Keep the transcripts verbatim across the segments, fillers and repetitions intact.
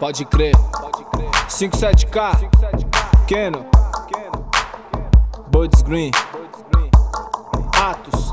Pode crer. cinco sete K, Keno, Buds Green, Atos.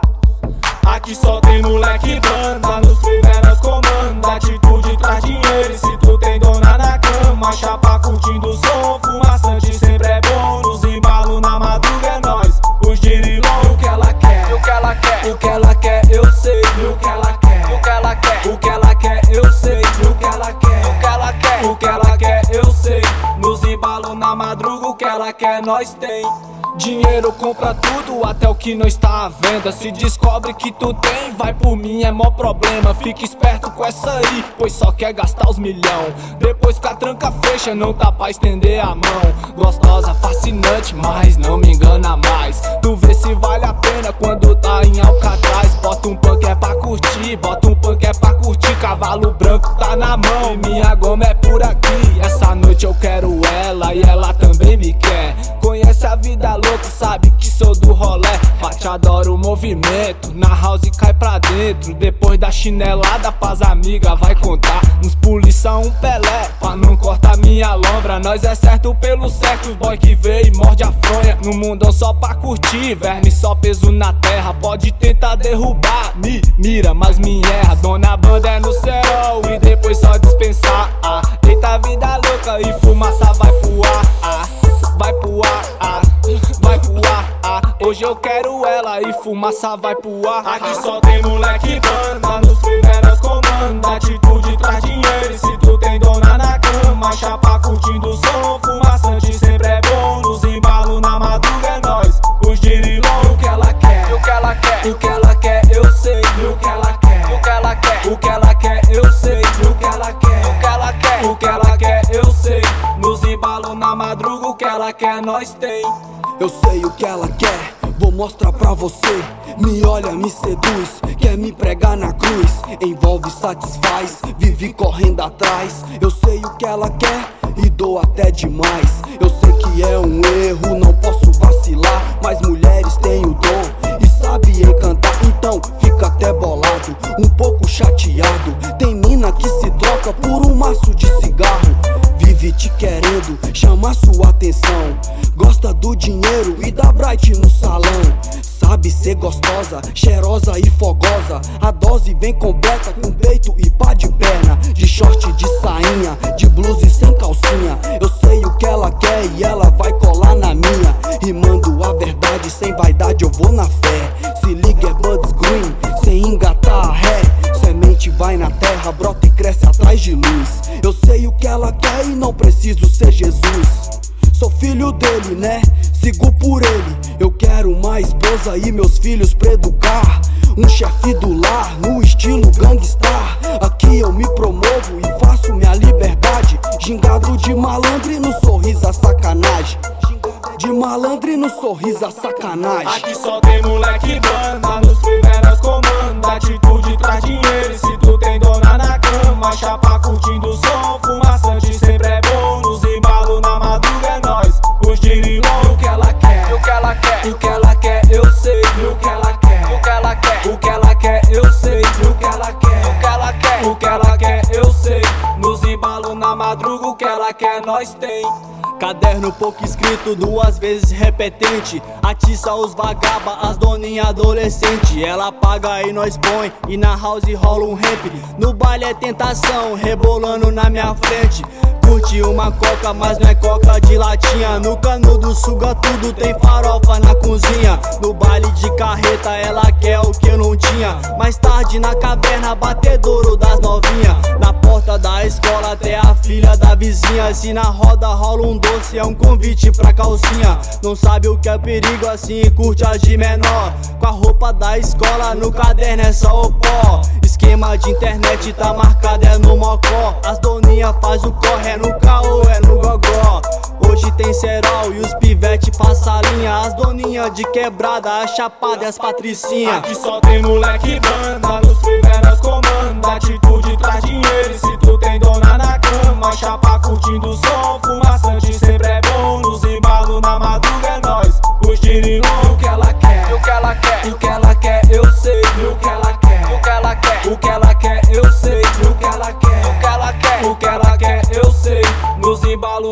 Aqui só tem moleque banda, nos primeros comando. Atitude traz dinheiro e se tu tem dona na cama. Chapa curtindo o som, fumaçante sempre é bom. Nos embalo na madruga é nóis, os dirilão. O que ela quer, o que ela quer, o que ela quer eu sei. O que ela quer, o que ela quer, o que ela quer eu sei. O que ela quer, o que ela quer, o que ela quer eu sei. Nos embalo na madruga, o que ela quer nós tem. Dinheiro compra tudo, até o que não está à venda. Se descobre que tu tem, vai por mim, é mó problema. Fica esperto com essa aí, pois só quer gastar os milhão. Depois que a tranca fecha, não tá pra estender a mão. Gostosa, fascinante, mas não me engana mais. Tu vê se vale a pena quando tá em Alcatraz. Bota um punk é pra curtir, bota um punk é pra curtir. Cavalo branco tá na mão e minha goma é por aqui. Essa noite eu quero ela e ela também me quer. Conhece a vida louca, sabe que sou do rolê. Bate, adoro o movimento, na house cai pra dentro. Depois da chinelada pras amigas vai contar. Uns polícia, um Pelé, pra não cortar minha lombra. Nós é certo pelo certo, os boy que vê e morde a fronha. No mundão só pra curtir, verme só peso na terra. Pode tentar derrubar, me mira, mas me erra. Dona banda é no céu e depois só dispensar. ah. Eita vida louca e fumaça vai pro ar, ah. Vai pro ar, ah, vai pro ar, ah. Hoje eu quero ela e fumaça vai pro ar. Aqui só tem moleque banda, nos primeiros comando. Atitude traz dinheiro e se tu tem dona na cama. Chapa curtindo o som, fumaçante sempre é bom. Nos embalo na madruga é nóis, os dirilão. O que ela quer, o que ela quer, o que ela quer eu sei. O que ela quer, o que ela quer, o que ela quer eu sei. O que ela quer, o que ela quer, o que ela quer eu sei. Nos embalo na madruga, o que ela quer nós tem. Eu sei o que ela quer, vou mostrar pra você. Me olha, me seduz, quer me pregar na cruz. Envolve, satisfaz, vive correndo atrás. Eu sei o que ela quer e dou até demais. Eu sei que é um erro, não posso vacilar. Mas mulheres têm o dom e sabem encantar. Então fica até bolado, um pouco chateado. Tem mina que se troca por um maço de cigarro. Vive te querendo, chama sua atenção. Gosta do dinheiro e da Bright no salão. Sabe ser gostosa, cheirosa e fogosa. A dose vem completa com peito e pá de perna. De short, de sainha, de blusa e sem calcinha. Eu sei o que ela quer e ela vai colar na minha. Rimando a verdade, sem vaidade eu vou na fé. Se liga é Buds Green, sem engatar a ré. Semente vai na terra, brota e cresce atrás de luz. Eu sei o que ela quer e não preciso ser Jesus. Sou filho dele, né? Sigo por ele. Eu quero uma esposa e meus filhos pra educar. Um chefe do lar, no estilo gangstar. Aqui eu me promovo e faço minha liberdade. Gingado de malandro e no sorriso a sacanagem. De malandro e no sorriso a sacanagem. Aqui só tem moleque banda, nos primeiros comando. Atitude traz dinheiro e se tu tem dona na cama. Chapa curtindo o som, fumaçante sempre é bom. Nos embalo na madruga é nóis, os dirilão. O que ela quer, o que ela quer, o que ela quer eu sei. O que ela quer, o que ela quer, o que ela quer eu sei. O que ela quer, o que ela quer, o que ela quer eu sei. Nos embalo na madruga, o que ela quer nós tem. Caderno pouco escrito, duas vezes repetente. Atiça os vagaba, as doninha adolescente. Ela paga e nós põe, e na house rola um rap. No baile é tentação, rebolando na minha frente. Curte uma coca, mas não é coca de latinha. No canudo suga tudo, tem farofa na cozinha. No baile de carreta ela quer o que eu não tinha. Mais tarde na caverna, batedouro das novinha. Na porta da escola até a filha da vizinha. Se na roda rola um doce, é um convite pra calcinha. Não sabe o que é perigo assim e curte as de menor. Com a roupa da escola, no caderno é só o pó. Esquema de internet tá marcado, é no mocó. As doninha faz o corre, é no caô, é no gogó. Hoje tem cerol e os pivete passa a linha. As doninha de quebrada, a chapada e as patricinha. Aqui só tem moleque banda, nos primeiros comando. Atitude traz dinheiro e se tu tem dona na cama. Chapa curtindo o som, fumaçante sempre é bom. Nos embalo na madruga é nóis, os dirilão. O que ela quer, o que ela quer, o que ela quer eu sei. O que ela quer, o que ela quer, o que ela quer eu sei. O que ela quer, o que ela quer, o que ela quer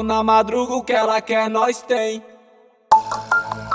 na madruga, o que ela quer nós tem.